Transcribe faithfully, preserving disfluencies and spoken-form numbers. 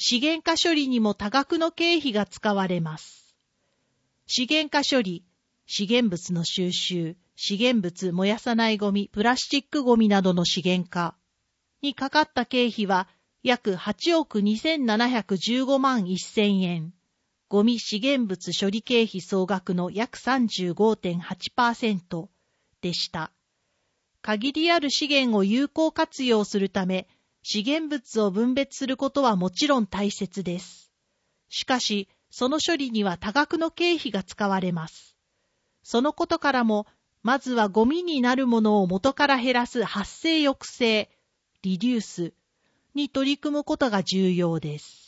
資源化処理にも多額の経費が使われます。資源化処理、資源物の収集、資源物燃やさないゴミ、プラスチックゴミなどの資源化にかかった経費は約はちおくにせんななひゃくじゅうごまんせんえん。ゴミ資源物処理経費総額の約 さんじゅうごてんはちパーセント でした。限りある資源を有効活用するため、資源物を分別することはもちろん大切です。しかし、その処理には多額の経費が使われます。そのことからも、まずはゴミになるものを元から減らす発生抑制、リデュースに取り組むことが重要です。